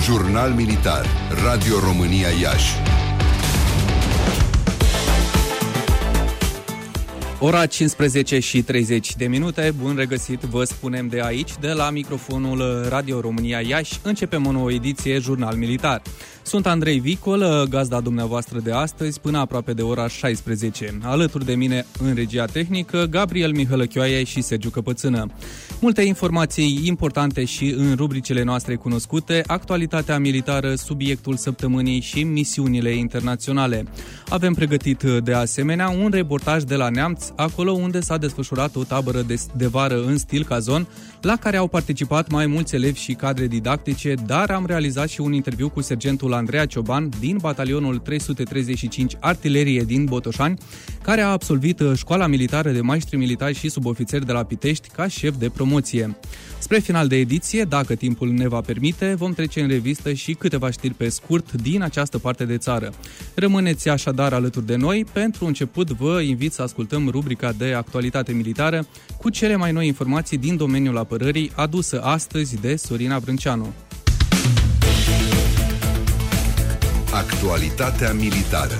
Jurnal Militar, Radio România Iași. Ora 15:30. Bun regăsit, vă spunem de aici, de la microfonul Radio România Iași. Începem o nouă ediție Jurnal Militar. Sunt Andrei Vicol, gazda dumneavoastră de astăzi, până aproape de ora 16. Alături de mine în regia tehnică, Gabriel Mihălăchioaie și Sergiu Căpățână. Multe informații importante și în rubricile noastre cunoscute, actualitatea militară, subiectul săptămânii și misiunile internaționale. Avem pregătit de asemenea un reportaj de la Neamț, acolo unde s-a desfășurat o tabără de vară în stil cazon, la care au participat mai mulți elevi și cadre didactice, dar am realizat și un interviu cu sergentul Andreea Cioban din batalionul 335 Artilerie din Botoșani, care a absolvit școala militară de maestri militari și subofițeri de la Pitești ca șef de promoție. Spre final de ediție, dacă timpul ne va permite, vom trece în revistă și câteva știri pe scurt din această parte de țară. Rămâneți așadar alături de noi. Pentru început vă invit să ascultăm rubrica de actualitate militară cu cele mai noi informații din domeniul apărării, adusă astăzi de Sorina Brânceanu. Actualitatea militară.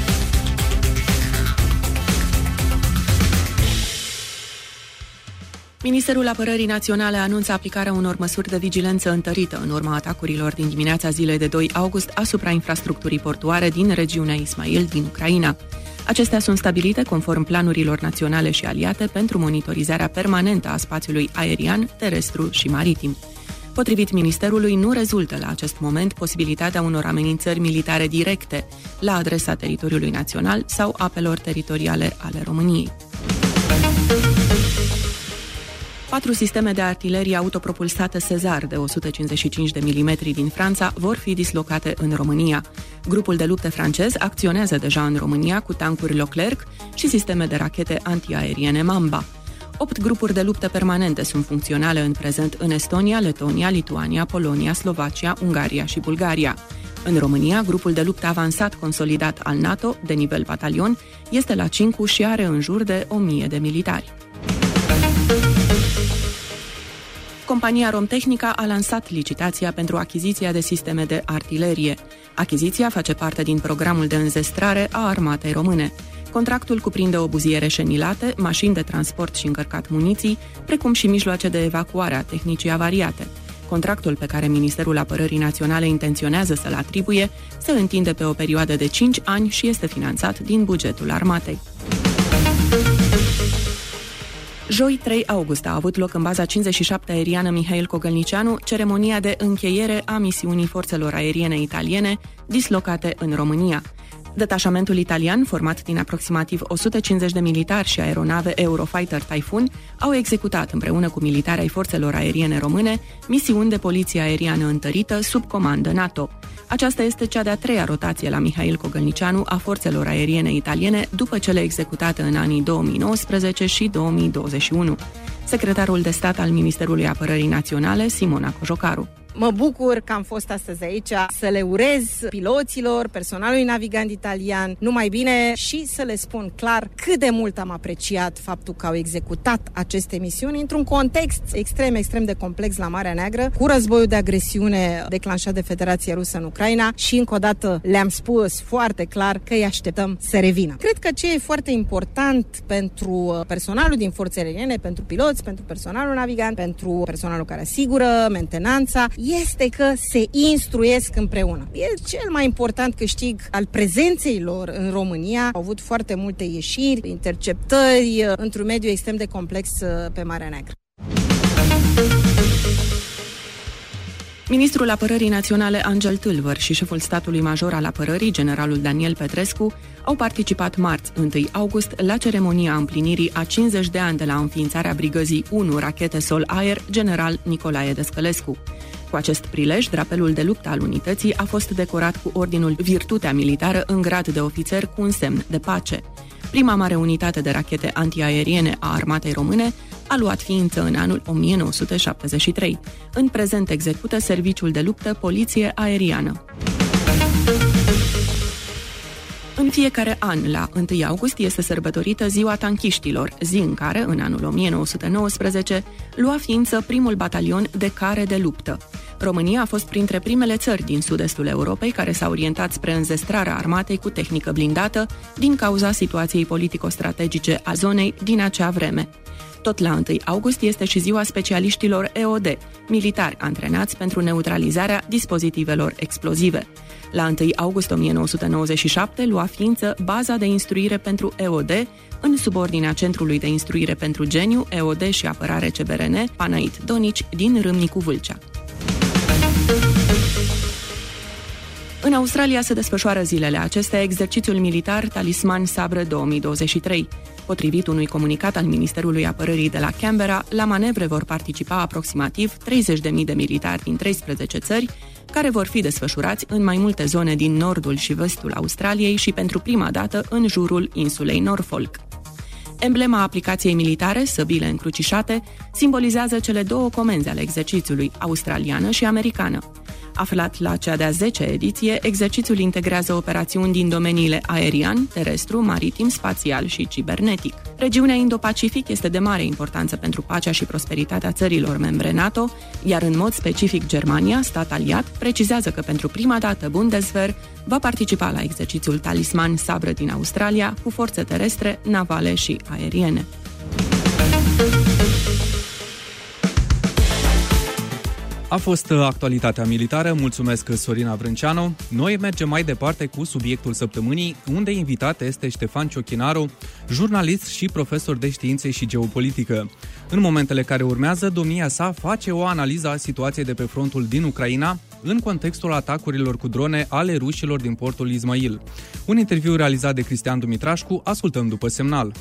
Ministerul Apărării Naționale anunță aplicarea unor măsuri de vigilență întărită în urma atacurilor din dimineața zilei de 2 august asupra infrastructurii portuare din regiunea Ismail din Ucraina. Acestea sunt stabilite conform planurilor naționale și aliate pentru monitorizarea permanentă a spațiului aerian, terestru și maritim. Potrivit Ministerului, nu rezultă la acest moment posibilitatea unor amenințări militare directe la adresa teritoriului național sau apelor teritoriale ale României. 4 sisteme de artilerie autopropulsată César de 155 de mm din Franța vor fi dislocate în România. Grupul de lupte francez acționează deja în România cu tancuri Leclerc și sisteme de rachete antiaeriene Mamba. 8 grupuri de luptă permanente sunt funcționale în prezent în Estonia, Letonia, Lituania, Polonia, Slovacia, Ungaria și Bulgaria. În România, grupul de luptă avansat consolidat al NATO, de nivel batalion, este la Cincu și are în jur de 1000 de militari. Compania Romtehnica a lansat licitația pentru achiziția de sisteme de artilerie. Achiziția face parte din programul de înzestrare a armatei române. Contractul cuprinde obuziere șenilate, mașini de transport și încărcat muniții, precum și mijloace de evacuare a tehnicii avariate. Contractul pe care Ministerul Apărării Naționale intenționează să-l atribuie se întinde pe o perioadă de 5 ani și este finanțat din bugetul armatei. Joi 3 august a avut loc în baza 57 aeriană Mihail Cogălnicianu ceremonia de încheiere a misiunii forțelor aeriene italiene dislocate în România. Detașamentul italian, format din aproximativ 150 de militari și aeronave Eurofighter Typhoon, au executat împreună cu militari ai forțelor aeriene române misiuni de poliție aeriană întărită sub comandă NATO. Aceasta este cea de-a 3-a rotație la Mihail Cogălnicianu a forțelor aeriene italiene după cele executate în anii 2019 și 2021. Secretarul de stat al Ministerului Apărării Naționale, Simona Cojocaru. Mă bucur că am fost astăzi aici să le urez piloților, personalului navigant italian numai bine și să le spun clar cât de mult am apreciat faptul că au executat aceste misiuni într-un context extrem de complex la Marea Neagră, cu războiul de agresiune declanșat de Federația Rusă în Ucraina și încă o dată le-am spus foarte clar că îi așteptăm să revină. Cred că ce e foarte important pentru personalul din forțele aeriene, pentru piloți, pentru personalul navigant, pentru personalul care asigură mentenanța, este că se instruiesc împreună. E cel mai important câștig al prezenței lor în România. Au avut foarte multe ieșiri, interceptări într-un mediu extrem de complex pe Marea Neagră. Ministrul Apărării Naționale Angel Tâlvăr și șeful statului major al apărării, generalul Daniel Petrescu, au participat marți, 1 august, la ceremonia împlinirii a 50 de ani de la înființarea brigăzii 1 Rachete Sol-Aer, general Nicolae Descălescu. Cu acest prilej, drapelul de luptă al unității a fost decorat cu ordinul Virtutea Militară în grad de ofițer cu un semn de pace. Prima mare unitate de rachete antiaeriene a armatei române a luat ființă în anul 1973. În prezent execută serviciul de luptă Poliție Aeriană. În fiecare an, la 1 august, este sărbătorită Ziua Tanchiștilor, zi în care, în anul 1919, lua ființă primul batalion de care de luptă. România a fost printre primele țări din sud-estul Europei care s-au orientat spre înzestrarea armatei cu tehnică blindată din cauza situației politico-strategice a zonei din acea vreme. Tot la 1 august este și ziua specialiștilor EOD, militari antrenați pentru neutralizarea dispozitivelor explozive. La 1 august 1997 lua ființă baza de instruire pentru EOD, în subordinea Centrului de Instruire pentru Geniu, EOD și Apărare CBRN, Panait Donici, din Râmnicu Vâlcea. În Australia se desfășoară zilele acestea exercițiul militar Talisman Sabre 2023. Potrivit unui comunicat al Ministerului Apărării de la Canberra, la manevre vor participa aproximativ 30.000 de militari din 13 țări, care vor fi desfășurați în mai multe zone din nordul și vestul Australiei și pentru prima dată în jurul insulei Norfolk. Emblema aplicației militare, săbile încrucișate, simbolizează cele două comenzi ale exercițiului, australiană și americană. Aflat la cea de-a 10-a ediție, exercițiul integrează operațiuni din domeniile aerian, terestru, maritim, spațial și cibernetic. Regiunea Indo-Pacific este de mare importanță pentru pacea și prosperitatea țărilor membre NATO, iar în mod specific Germania, stat aliat, precizează că pentru prima dată Bundeswehr va participa la exercițiul Talisman Sabre din Australia cu forțe terestre, navale și aeriene. A fost actualitatea militară, mulțumesc Sorina Vrânceanu. Noi mergem mai departe cu subiectul săptămânii, unde invitat este Ștefan Ciochinaru, jurnalist și profesor de științe și geopolitică. În momentele care urmează, domnia sa face o analiză a situației de pe frontul din Ucraina, în contextul atacurilor cu drone ale rușilor din portul Izmail. Un interviu realizat de Cristian Dumitrașcu, ascultăm după semnal.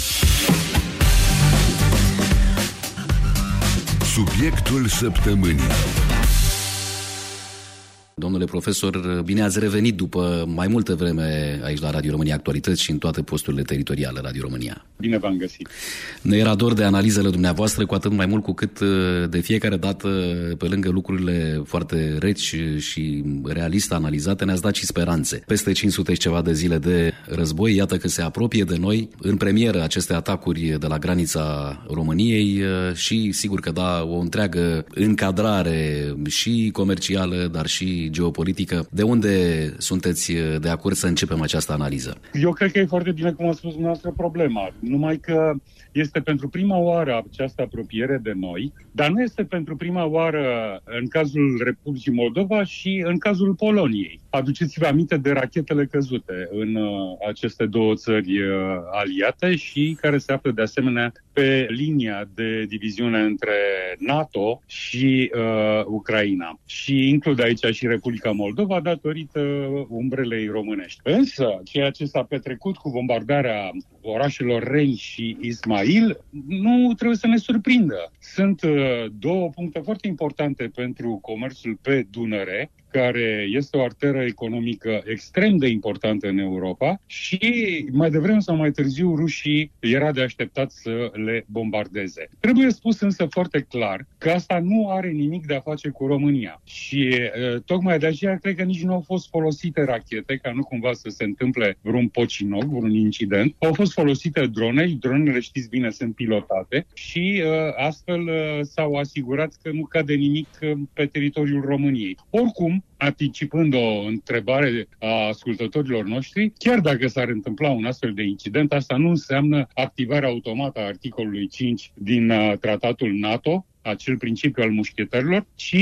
Subiectul săptămânii. Domnule profesor, bine ați revenit după mai multă vreme aici la Radio România Actualități și în toate posturile teritoriale Radio România. Bine v-am găsit. Ne era dor de analizele dumneavoastră, cu atât mai mult cu cât de fiecare dată, pe lângă lucrurile foarte reci și realist analizate, ne-ați dat și speranțe. Peste 500 și ceva de zile de război, iată că se apropie de noi, în premieră aceste atacuri de la granița României și sigur că da, o întreagă încadrare și comercială, dar și geopolitică. De unde sunteți de acord să începem această analiză? Eu cred că e foarte bine cum a spus dumneavoastră problema. Numai că este pentru prima oară această apropiere de noi, dar nu este pentru prima oară în cazul Republicii Moldova și în cazul Poloniei. Aduceți-vă aminte de rachetele căzute în aceste două țări aliate și care se află de asemenea pe linia de diviziune între NATO și Ucraina. Și includ aici și Republica Moldova datorită umbrelei românești. Însă, ceea ce s-a petrecut cu bombardarea orașelor Reni și Ismail nu trebuie să ne surprindă. Sunt două puncte foarte importante pentru comerțul pe Dunăre, care este o arteră economică extrem de importantă în Europa și mai devreme sau mai târziu rușii era de așteptat să le bombardeze. Trebuie spus însă foarte clar că asta nu are nimic de a face cu România și tocmai de aceea cred că nici nu au fost folosite rachete, ca nu cumva să se întâmple vreun pocinoc, vreun incident. Au fost folosite drone, dronele știți bine sunt pilotate și astfel s-au asigurat că nu cade nimic pe teritoriul României. Oricum, anticipând o întrebare a ascultătorilor noștri, chiar dacă s-ar întâmpla un astfel de incident, asta nu înseamnă activarea automată a articolului 5 din tratatul NATO, acel principiu al mușcheterilor, ci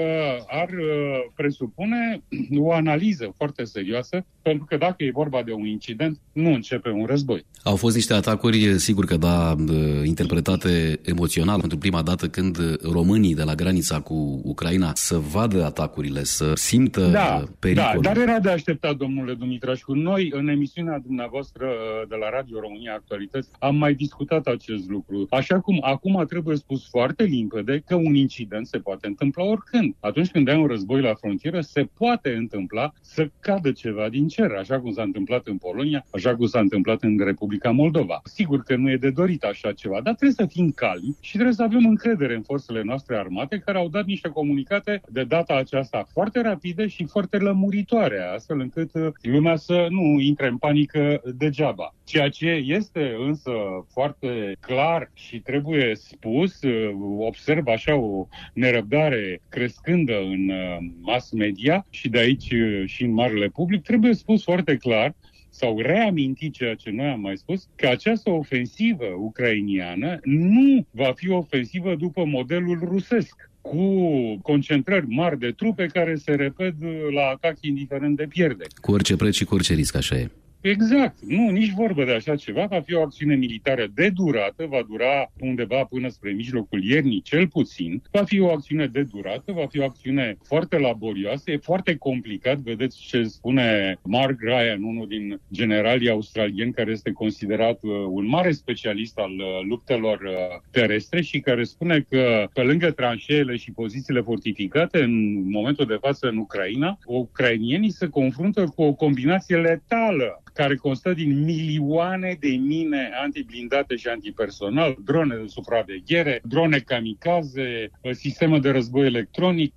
ar presupune o analiză foarte serioasă, pentru că dacă e vorba de un incident, nu începe un război. Au fost niște atacuri, sigur că da, interpretate emoțional pentru prima dată când românii de la granița cu Ucraina să vadă atacurile, să simtă pericolul. Da, dar era de așteptat, domnule Dumitrașcu. Noi, în emisiunea dumneavoastră de la Radio România Actualități, am mai discutat acest lucru. Așa cum acum trebuie spus foarte limpede că un incident se poate întâmpla oricând. Atunci când ai un război la frontieră, se poate întâmpla să cadă ceva din cer, așa cum s-a întâmplat în Polonia, așa cum s-a întâmplat în Republica Moldova. Sigur că nu e de dorit așa ceva, dar trebuie să fim calmi și trebuie să avem încredere în forțele noastre armate, care au dat niște comunicate de data aceasta foarte rapide și foarte lămuritoare, astfel încât lumea să nu intre în panică degeaba. Ceea ce este însă foarte clar și trebuie spus, observ așa o nerăbdare crescândă în mass media și de aici și în marele public, trebuie spus foarte clar sau reaminti ceea ce noi am mai spus, că această ofensivă ucrainiană nu va fi ofensivă după modelul rusesc, cu concentrări mari de trupe care se repet la atac indiferent de pierderi. Cu orice preț și cu orice risc, așa e. Exact. Nu, nici vorbă de așa ceva. Va fi o acțiune militară de durată, va dura undeva până spre mijlocul iernii, cel puțin. Va fi o acțiune de durată, va fi o acțiune foarte laborioasă, e foarte complicat. Vedeți ce spune Mark Ryan, unul din generalii australieni care este considerat un mare specialist al luptelor terestre și care spune că pe lângă tranșeele și pozițiile fortificate, în momentul de față în Ucraina, ucrainienii se confruntă cu o combinație letală care constă din milioane de mine antiblindate și antipersonal, drone de supraveghere, drone kamikaze, sisteme de război electronic,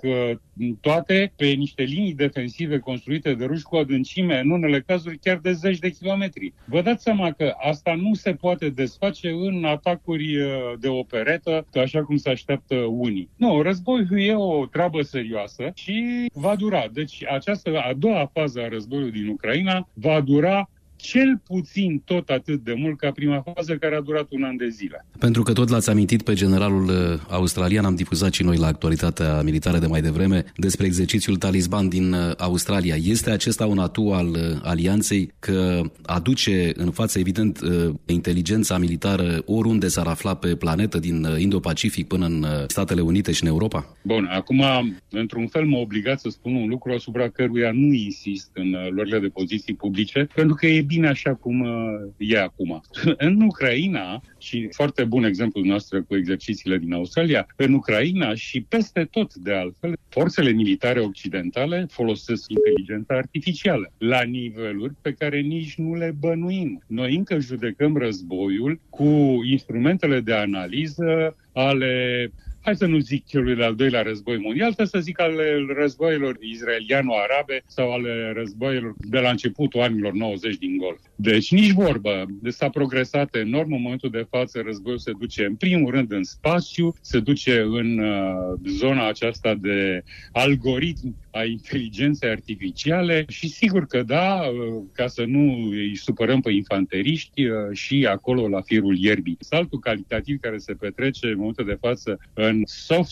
toate pe niște linii defensive construite de ruși cu adâncime, în unele cazuri chiar de zeci de kilometri. Vă dați seama că asta nu se poate desface în atacuri de operetă, așa cum se așteaptă unii. Nu, războiul e o treabă serioasă și va dura. Deci această a doua fază a războiului din Ucraina va dura cel puțin tot atât de mult ca prima fază, care a durat un an de zile. Pentru că tot l-ați amintit pe generalul australian, am difuzat și noi la Actualitatea Militară de mai devreme despre exercițiul Talisman din Australia. Este acesta un atu al alianței că aduce în față, evident, inteligența militară oriunde s-ar afla pe planetă, din Indo-Pacific până în Statele Unite și în Europa? Bun, acum, într-un fel mă obligat să spun un lucru asupra căruia nu insist în luările de poziții publice, pentru că e bine așa cum e acum. În Ucraina, și foarte bun exemplul nostru cu exercițiile din Australia, în Ucraina și peste tot de altfel, forțele militare occidentale folosesc inteligența artificială la niveluri pe care nici nu le bănuim. Noi încă judecăm războiul cu instrumentele de analiză ale, hai să nu zic celui de-al doilea război mondial, să zic ale războiilor israeliano-arabe sau ale războiilor de la începutul anilor 90 din Golf. Deci nici vorbă. S-a progresat enorm. În momentul de față războiul se duce în primul rând în spațiu, se duce în zona aceasta de algoritmi a inteligenței artificiale și sigur că da, ca să nu îi supărăm pe infanteriști, și acolo la firul ierbii. Saltul calitativ care se petrece în momentul de față în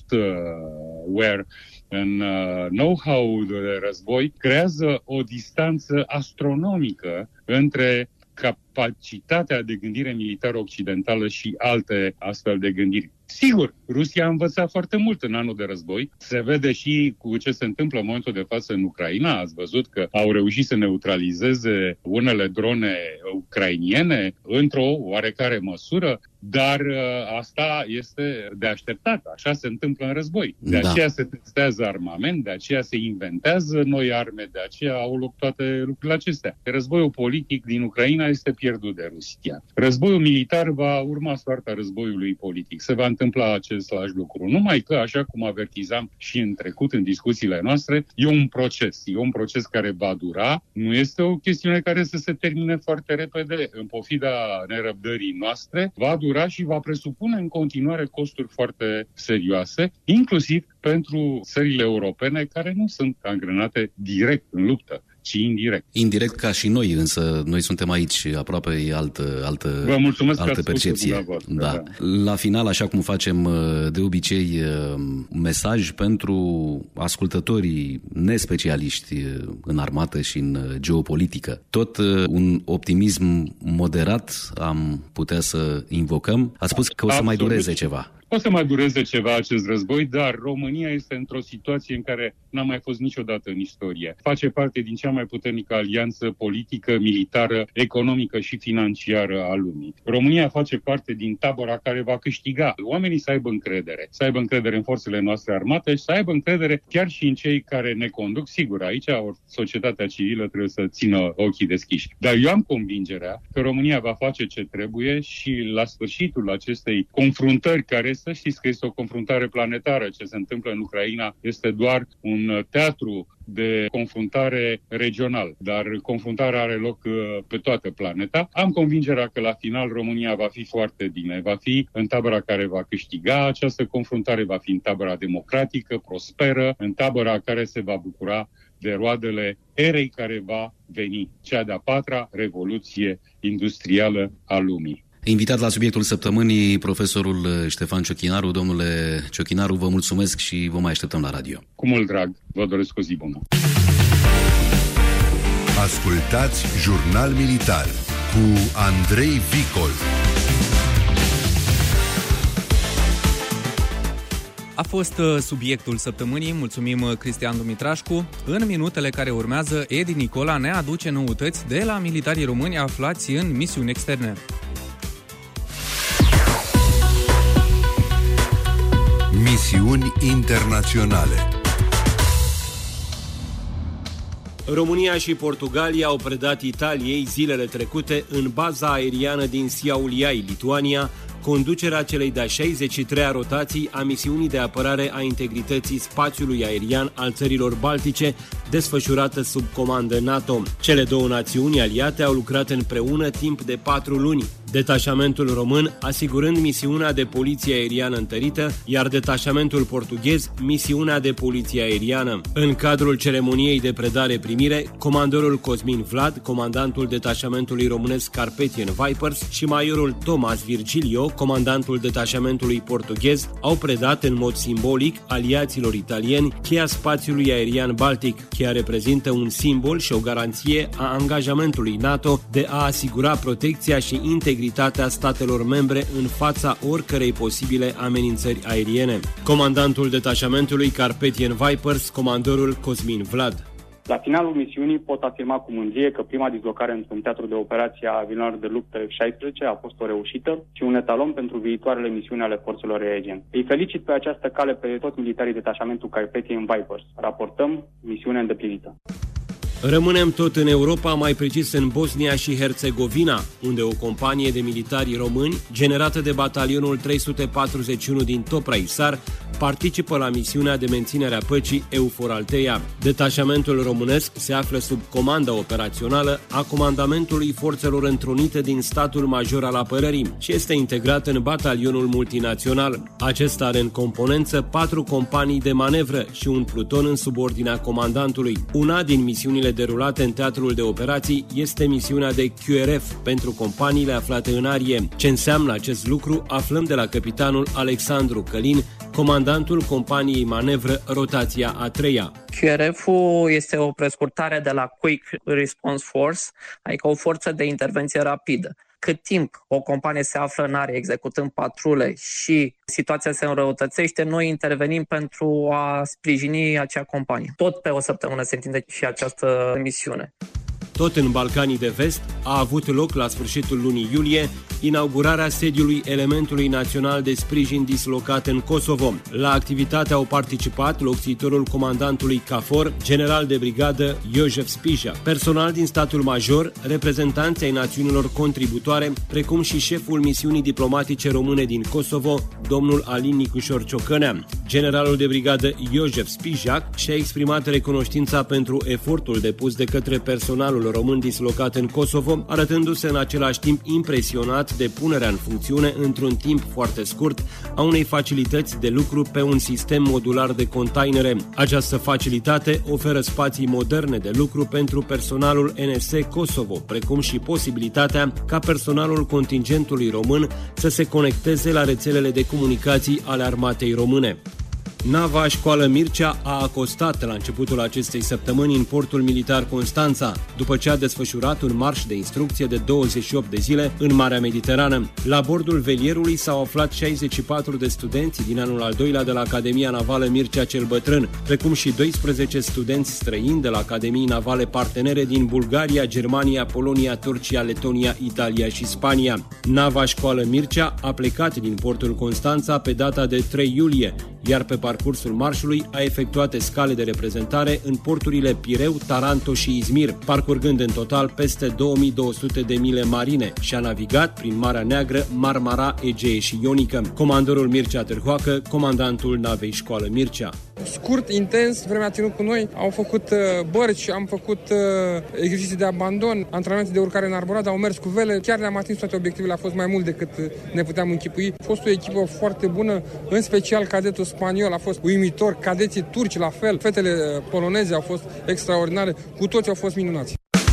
software, în know-how de război, creează o distanță astronomică între capacitatea de gândire militară occidentală și alte astfel de gândiri. Sigur, Rusia a învățat foarte mult în anul de război. Se vede și cu ce se întâmplă în momentul de față în Ucraina. Ați văzut că au reușit să neutralizeze unele drone ucrainiene într-o oarecare măsură, dar asta este de așteptat. Așa se întâmplă în război. De aceea se testează armament, de aceea se inventează noi arme, de aceea au loc toate lucrurile acestea. Războiul politic din Ucraina este pierdut de Rusia. Războiul militar va urma soarta războiului politic. Se va întâmpla același lucru. Numai că, așa cum avertizam și în trecut în discuțiile noastre, e un proces. E un proces care va dura. Nu este o chestiune care să se termine foarte repede. În pofida nerăbdării noastre, va dura și va presupune în continuare costuri foarte serioase, inclusiv pentru țările europene care nu sunt angrenate direct în luptă, ci indirect. Indirect ca și noi, însă noi suntem aici aproape altă percepție. Da. La final, așa cum facem de obicei, mesaj pentru ascultătorii nespecialiști în armată și în geopolitică. Tot un optimism moderat am putea să invocăm. Ați spus că o să mai dureze ceva. O să mai dureze ceva acest război, dar România este într-o situație în care n-a mai fost niciodată în istorie. Face parte din cea mai puternică alianță politică, militară, economică și financiară a lumii. România face parte din tabăra care va câștiga. Oamenii să aibă încredere. Să aibă încredere în forțele noastre armate și să aibă încredere chiar și în cei care ne conduc. Sigur, aici societatea civilă trebuie să țină ochii deschiși. Dar eu am convingerea că România va face ce trebuie și la sfârșitul acestei confruntări care să știți că este o confruntare planetară. Ce se întâmplă în Ucraina este doar un teatru de confruntare regional, dar confruntarea are loc pe toată planeta. Am convingerea că la final România va fi foarte bine, va fi în tabăra care va câștiga această confruntare, va fi în tabăra democratică, prosperă, în tabăra care se va bucura de roadele erei care va veni, cea de-a 4-a revoluție industrială a lumii. Invitat la subiectul săptămânii, profesorul Ștefan Ciochinaru. Domnule Ciochinaru, vă mulțumesc și vă mai așteptăm la radio. Cu mult drag, vă doresc o zi bună. Ascultați Jurnal Militar cu Andrei Vicol. A fost subiectul săptămânii. Mulțumim Cristian Dumitrașcu. În minutele care urmează, Edi Nicola ne aduce noutăți de la militarii români aflați în misiuni externe. Misiuni internaționale. România și Portugalia au predat Italiei zilele trecute în baza aeriană din Šiauliai, Lituania, conducerea celei de-a 63-a rotații a misiunii de apărare a integrității spațiului aerian al țărilor baltice, desfășurată sub comandă NATO. Cele două națiuni aliate au lucrat împreună timp de 4 luni. Detașamentul român asigurând misiunea de poliție aeriană întărită, iar detașamentul portughez misiunea de poliție aeriană. În cadrul ceremoniei de predare-primire, comandorul Cosmin Vlad, comandantul detașamentului românesc Carpathian Vipers și majorul Thomas Virgilio, comandantul detașamentului portughez, au predat în mod simbolic aliaților italieni cheia spațiului aerian baltic. Cheia reprezintă un simbol și o garanție a angajamentului NATO de a asigura protecția și integritatea statelor membre în fața oricărei posibile amenințări aeriene. Comandantul detașamentului Carpathian Vipers, comandorul Cosmin Vlad. La finalul misiunii pot afirma cu mândrie că prima dislocare într-un teatru de operație a avioanelor de luptă F-16 a fost o reușită și un etalon pentru viitoarele misiuni ale forțelor aeriene. Îi felicit pe această cale pe toți militarii detașamentul Carpathian Vipers. Raportăm misiunea îndeplinită. Rămânem tot în Europa, mai precis în Bosnia și Herțegovina, unde o companie de militari români, generată de batalionul 341 din Topra-Isar, participă la misiunea de menținere a păcii EUFOR Althea. Detașamentul românesc se află sub comanda operațională a Comandamentului Forțelor Întrunite din statul major al apărării și este integrat în batalionul multinațional. Acesta are în componență 4 companii de manevră și un pluton în subordinea comandantului. Una din misiunile derulate în teatrul de operații este misiunea de QRF pentru companiile aflate în arie. Ce înseamnă acest lucru aflăm de la capitanul Alexandru Călin, comandantul companiei manevră Rotația a 3-a. QRF-ul este o prescurtare de la Quick Response Force, adică o forță de intervenție rapidă. Cât timp o companie se află în arie executând patrule și situația se înrăutățește, noi intervenim pentru a sprijini acea companie. Tot pe o săptămână se întinde și această misiune. Tot în Balcanii de Vest a avut loc la sfârșitul lunii iulie inaugurarea sediului Elementului Național de Sprijin dislocat în Kosovo. La activitate au participat locțitorul comandantului KFOR, general de brigadă Josef Spija, personal din statul major, reprezentanți ai națiunilor contributoare, precum și șeful misiunii diplomatice române din Kosovo, domnul Alin Nicușor Ciocănea. Generalul de brigadă Josef Spija și-a exprimat recunoștința pentru efortul depus de către personalul român dislocat în Kosovo, arătându-se în același timp impresionat de punerea în funcțiune într-un timp foarte scurt a unei facilități de lucru pe un sistem modular de containere. Această facilitate oferă spații moderne de lucru pentru personalul NSC Kosovo, precum și posibilitatea ca personalul contingentului român să se conecteze la rețelele de comunicații ale armatei române. Nava Școală Mircea a acostat la începutul acestei săptămâni în portul militar Constanța, după ce a desfășurat un marș de instrucție de 28 de zile în Marea Mediterană. La bordul velierului s-au aflat 64 de studenți din anul al doilea de la Academia Navală Mircea cel Bătrân, precum și 12 studenți străini de la Academii Navale partenere din Bulgaria, Germania, Polonia, Turcia, Letonia, Italia și Spania. Nava Școală Mircea a plecat din portul Constanța pe data de 3 iulie, iar pe parcursul marșului a efectuat escale de reprezentare în porturile Pireu, Taranto și Izmir, parcurgând în total peste 2200 de mile marine și a navigat prin Marea Neagră, Marmara, Egee și Ionică. Comandorul Mircea Târhoacă, comandantul navei Școală Mircea. Scurt, intens, vremea ținut cu noi, au făcut bărci, am făcut exerciții de abandon, antrenamente de urcare în arborat, au mers cu vele, chiar ne-am atins toate obiectivele, a fost mai mult decât ne puteam închipui. A fost o echipă foarte bună, în special cadetul spaniol a fost uimitor, cadeții turci la fel, fetele poloneze au fost extraordinare, cu toți au fost minunați.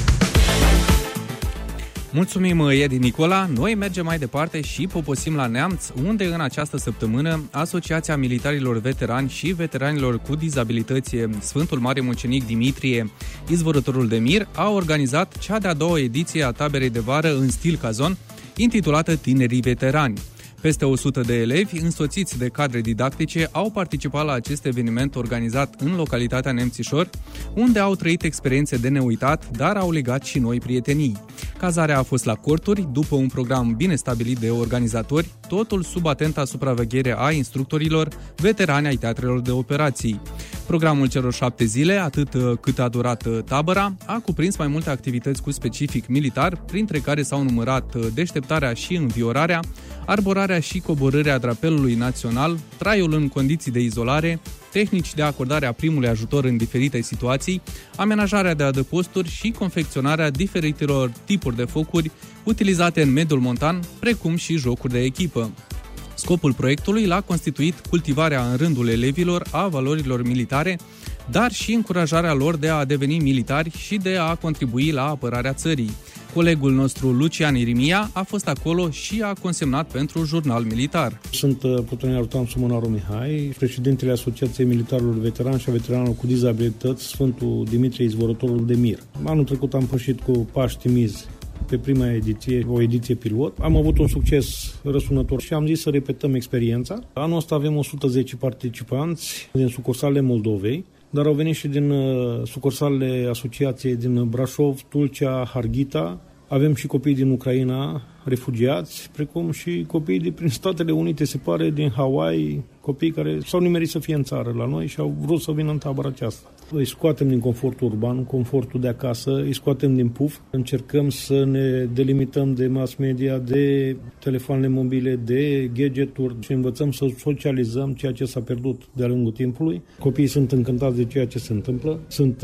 Mulțumim, Edi Nicola. Noi mergem mai departe și poposim la Neamț, unde în această săptămână Asociația Militarilor Veterani și Veteranilor cu Dizabilități Sfântul Mare Mucenic Dimitrie, Izvorătorul de Mir, a organizat cea de-a doua ediție a taberei de vară în stil cazon, intitulată Tinerii Veterani. Peste 100 de elevi, însoțiți de cadre didactice, au participat la acest eveniment organizat în localitatea Nemțișor, unde au trăit experiențe de neuitat, dar au legat și noi prietenii. Cazarea a fost la corturi, după un program bine stabilit de organizatori, totul sub atenta supraveghere a instructorilor, veterani ai teatrelor de operații. Programul celor 7 zile, atât cât a durat tabăra, a cuprins mai multe activități cu specific militar, printre care s-au numărat deșteptarea și înviorarea, arborarea și coborârea drapelului național, traiul în condiții de izolare, tehnici de acordare a primului ajutor în diferite situații, amenajarea de adăposturi și confecționarea diferitelor tipuri de focuri utilizate în mediul montan, precum și jocuri de echipă. Scopul proiectului l-a constituit cultivarea în rândul elevilor a valorilor militare, dar și încurajarea lor de a deveni militari și de a contribui la apărarea țării. Colegul nostru, Lucian Irimia, a fost acolo și a consemnat pentru Jurnal Militar. Sunt plutonel ajutant Sumănaru Mihai, președintele Asociației Militarilor Veterani și a Veteranilor cu Dizabilități Sfântul Dimitrie Izvorătorul de Mir. Anul trecut am pășit cu Paști Miz pe prima ediție, o ediție pilot. Am avut un succes răsunător și am zis să repetăm experiența. Anul ăsta avem 110 participanți din sucursalele Moldovei, dar au venit și din sucursalele asociației din Brașov, Tulcea, Harghita. Avem și copii din Ucraina, refugiați, precum și copii prin Statele Unite, se pare, din Hawaii, copii care s-au nimerit să fie în țară la noi și au vrut să vină în tabăra aceasta. Îi scoatem din confortul urban, confortul de acasă, îi scoatem din puf, încercăm să ne delimităm de mass media, de telefoanele mobile, de gadgeturi și învățăm să socializăm ceea ce s-a pierdut de-a lungul timpului. Copiii sunt încântați de ceea ce se întâmplă, sunt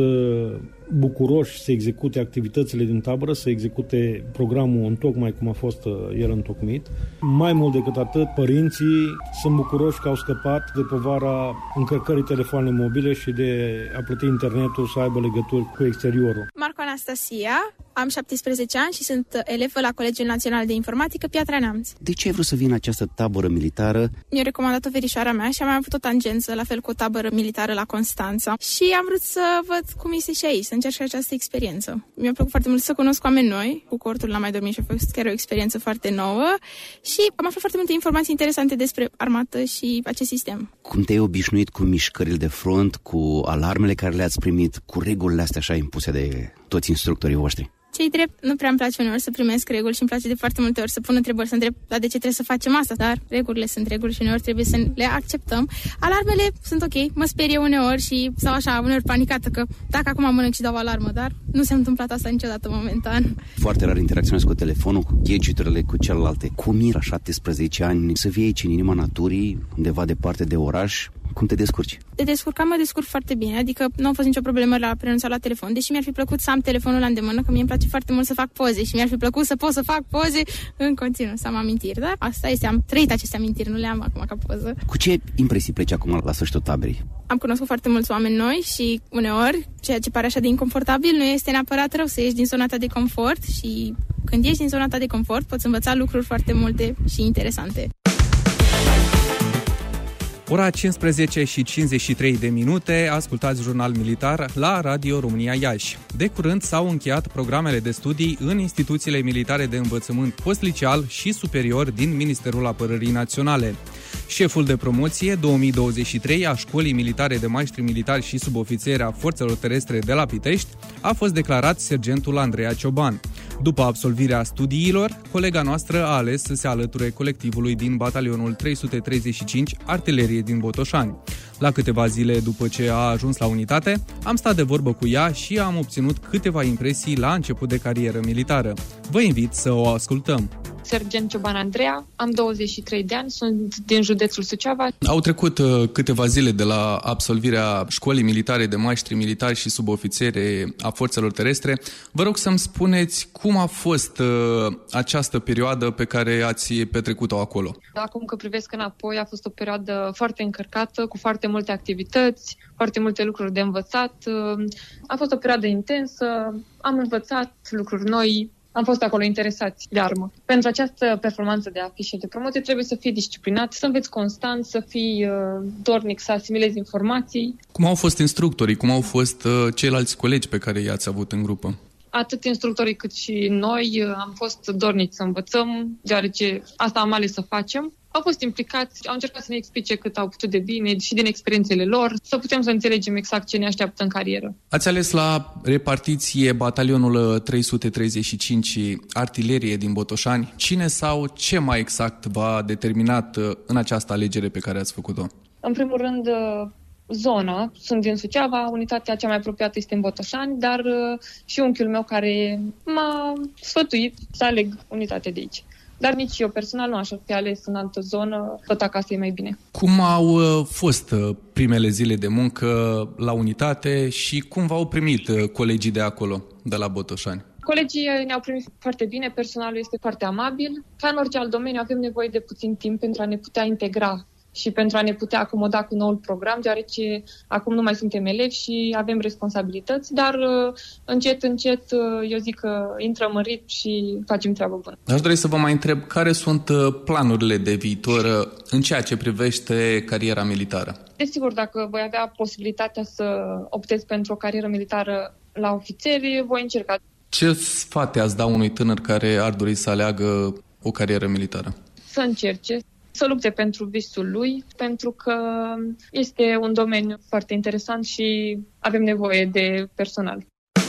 bucuroși să execute activitățile din tabără, să execute programul întocmai cum a fost el întocmit. Mai mult decât atât, părinții sunt bucuroși că au scăpat de povara încărcării telefoanelor mobile și de a plăti internetul, să aibă legături cu exteriorul. Marco Anastasia, am 17 ani și sunt elevă la Colegiul Național de Informatică Piatra Neamț. De ce ai vrut să vii în această tabără militară? Mi-a recomandat o verișoara mea și am mai avut o tangență, la fel cu o tabără militară la Constanța. Și am vrut să văd cum este și aici, să încerc și această experiență. Mi-a plăcut foarte mult să cunosc oameni noi, cu cortul n-am mai dormit și a fost chiar o experiență foarte nouă și am aflat foarte multe informații interesante despre armată și acest sistem. Cum te-ai obișnuit cu mișcările de front, cu alarmele care le-ați primit, cu regulile astea așa impuse de toți instructorii voștri? Ce-i drept, nu prea îmi place uneori să primesc reguli și îmi place de foarte multe ori să pun întrebări, să întreb de ce trebuie să facem asta, dar regulile sunt reguli și uneori trebuie să le acceptăm. Alarmele sunt ok, mă sperie uneori și stau așa uneori panicată că dacă acum mănânc și dau alarmă, dar nu s-a întâmplat asta niciodată momentan. Foarte rar interacționez cu telefonul, cu gadgeturile, cu celelalte. Cum era 17 ani să fii aici în inima naturii, undeva departe de oraș? Cum te descurci? De descurcat mă descurc foarte bine, adică nu a fost nicio problemă la renunța la telefon, deși mi-ar fi plăcut să am telefonul la îndemână, că mie îmi place foarte mult să fac poze și mi-ar fi plăcut să pot să fac poze în continuu, să am amintiri, dar asta este, am trăit aceste amintiri, nu le am acum ca poză. Cu ce impresii pleci acum la sfârșitul taberei? Am cunoscut foarte mulți oameni noi și uneori, ceea ce pare așa de inconfortabil nu este neapărat rău să ieși din zona ta de confort și când ieși din zona ta de confort poți învăța lucruri foarte multe și interesante. Ora 15 și 53 de minute, ascultați Jurnal Militar la Radio România Iași. De curând s-au încheiat programele de studii în instituțiile militare de învățământ postliceal și superior din Ministerul Apărării Naționale. Șeful de promoție 2023 a Școlii Militare de Maestri Militari și Subofițeri a Forțelor Terestre de la Pitești a fost declarat sergentul Andreea Cioban. După absolvirea studiilor, colega noastră a ales să se alăture colectivului din batalionul 335 Artilerie din Botoșani. La câteva zile după ce a ajuns la unitate, am stat de vorbă cu ea și am obținut câteva impresii la început de carieră militară. Vă invit să o ascultăm. Sergent Cioban Andreea, am 23 de ani, sunt din județul Suceava. Au trecut câteva zile de la absolvirea școlii militare de maestri militari și subofițeri a forțelor terestre. Vă rog să-mi spuneți cum a fost această perioadă pe care ați petrecut-o acolo. Acum că privesc înapoi, a fost o perioadă foarte încărcată, cu foarte multe activități, foarte multe lucruri de învățat. A fost o perioadă intensă, am învățat lucruri noi. Am fost acolo interesați de armă. Pentru această performanță de afișe de promoție trebuie să fii disciplinat, să înveți constant, să fii dornic, să asimilezi informații. Cum au fost instructorii? Cum au fost ceilalți colegi pe care i-ați avut în grupă? Atât instructorii cât și noi am fost dornici să învățăm, deoarece asta am ales să facem. Au fost implicați, au încercat să ne explice cât au putut de bine și din experiențele lor, să putem să înțelegem exact ce ne așteaptă în carieră. Ați ales la repartiție batalionul 335 artilerie din Botoșani. Cine sau ce mai exact v-a determinat în această alegere pe care ați făcut-o? În primul rând, zona. Sunt din Suceava, unitatea cea mai apropiată este în Botoșani, dar și unchiul meu care m-a sfătuit să aleg unitatea de aici. Dar nici eu personal nu aș fi ales în altă zonă, tot acasă e mai bine. Cum au fost primele zile de muncă la unitate și cum v-au primit colegii de acolo, de la Botoșani? Colegii ne-au primit foarte bine, personalul este foarte amabil. Ca în orice alt domeniu avem nevoie de puțin timp pentru a ne putea integra și pentru a ne putea acomoda cu noul program, deoarece acum nu mai suntem elevi și avem responsabilități, dar încet, eu zic că intrăm în ritm și facem treabă bună. Aș dori să vă mai întreb care sunt planurile de viitor în ceea ce privește cariera militară. Desigur, dacă voi avea posibilitatea să optez pentru o carieră militară la ofițeri, voi încerca. Ce sfate ați da unui tânăr care ar dori să aleagă o carieră militară? Să încerce, să lupte pentru visul lui, pentru că este un domeniu foarte interesant și avem nevoie de personal.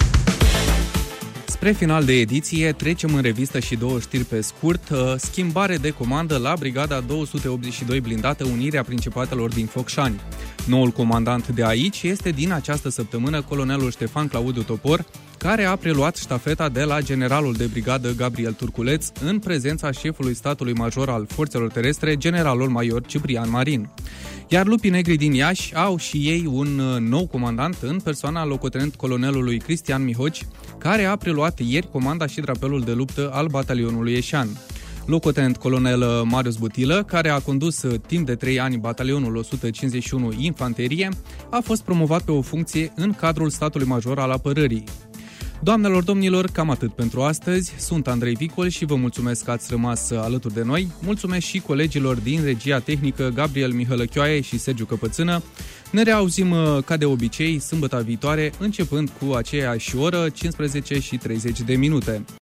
Spre final de ediție, trecem în revistă și două știri pe scurt. Schimbare de comandă la Brigada 282 blindată Unirea Principatelor din Focșani. Noul comandant de aici este din această săptămână colonelul Ștefan Claudiu Topor, care a preluat ștafeta de la generalul de brigadă Gabriel Turculeț în prezența șefului statului major al forțelor terestre, generalul major Ciprian Marin. Iar lupii negri din Iași au și ei un nou comandant în persoana locotenent colonelului Cristian Mihoci, care a preluat ieri comanda și drapelul de luptă al batalionului Ieșan. Locotenent colonel Marius Butilă, care a condus timp de 3 ani batalionul 151 Infanterie, a fost promovat pe o funcție în cadrul statului major al apărării. Doamnelor, domnilor, cam atât pentru astăzi. Sunt Andrei Vicol și vă mulțumesc că ați rămas alături de noi. Mulțumesc și colegilor din regia tehnică Gabriel Mihălăchioaie și Sergiu Căpățână. Ne reauzim ca de obicei sâmbătă viitoare, începând cu aceeași oră, 15:30.